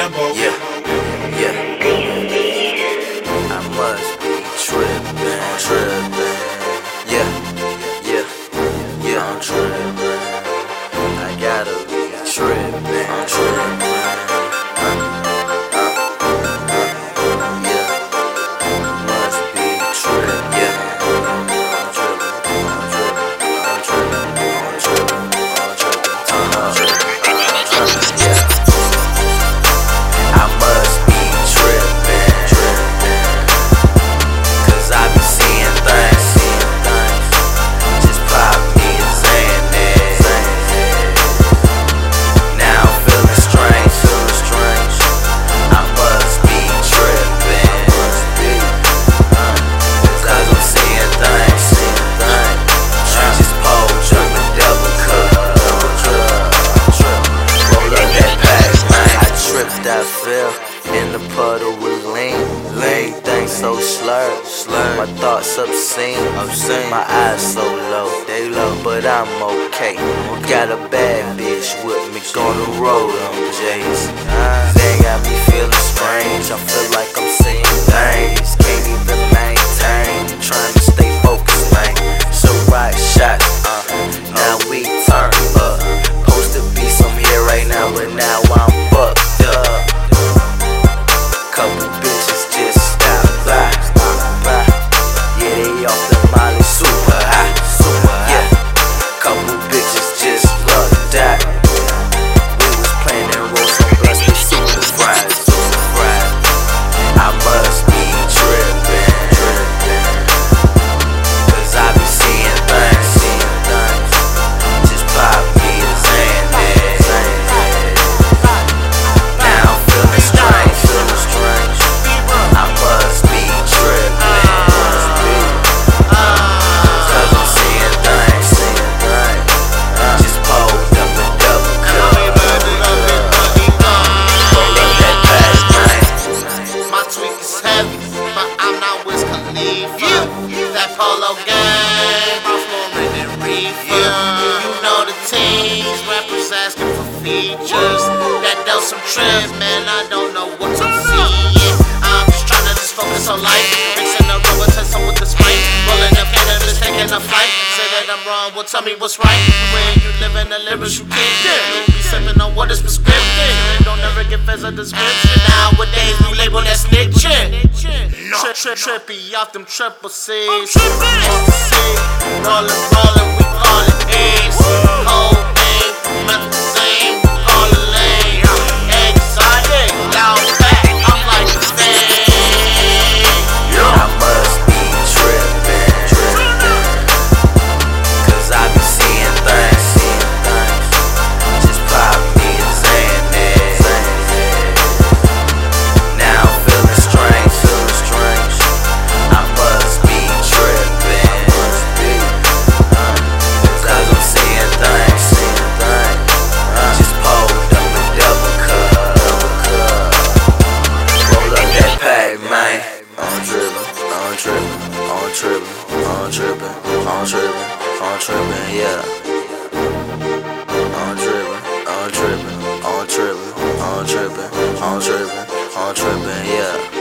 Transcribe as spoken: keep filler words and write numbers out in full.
Lambo. Yeah, yeah. I must be tripping, tripping. Yeah, yeah, yeah. I'm tripping. I gotta be tripping, I'm tripping. I fell in the puddle with lean, lean. Things so slurred, slurred. My thoughts obscene, obscene. My eyes so low, they low, but I'm okay. Got a bad bitch with me, gonna roll on J's. They got me feeling strange. I feel like I'm seeing things, can't even maintain. Trying to stay focused, man. So right shot, uh, now we turn up. Supposed to be some here right now, but now I'm fucked. Couple bitches just stop by, stop by. Yeah, they off the molly, super high, super high. Yeah, couple bitches just loved that. We was playing and roll some blunts, we super fried, super fried. I must be tripping, tripping. Cause I be seeing things, seeing things. Just pop me a Xanax. Now I'm feeling strange, feeling strange. I must be tripping, must be. Cause I'm seeing things, seeing things. Just pulled up a double cup. Rolling that back, man. My tweak is heavy, but I'm not Wiz Khalifa. That polo game, I'm Lauren and Reefer. You know the teams, rappers asking for features. That does some trips, man, I don't know what to see. Yeah, I'm just tryna just focus on life. Mixing the rubber, testing with the sprite. Rolling up cannabis, taking a flight. Say that I'm wrong, well tell me what's right. When you live in the lyrics, you can't do. You be sipping on what is prescriptive. Don't ever get feds a description. Nowadays, new label that snitching. Trip, trip, trippy off them triple C's. Ecstasy, rollin', rollin', we call it Ace. Whole name, methazine, we call it lane. Exotic, loud back, I'm like a fan. I must be tripping, tripping. Cause I be seeing things, seeing things. Just pop me a Xanax. Now I'm feeling strange, feeling strange. I must be tripping, must be. Cause I'm seeing things, seeing things. Just pulled up a double cup, double cup. Roll up that pack, man. I'm tripping, I'm tripping, I'm tripping, I'm tripping, I'm tripping, I'm tripping, yeah. I'm tripping, I'm tripping, I'm tripping, I'm tripping, I'm tripping, I'm tripping, yeah.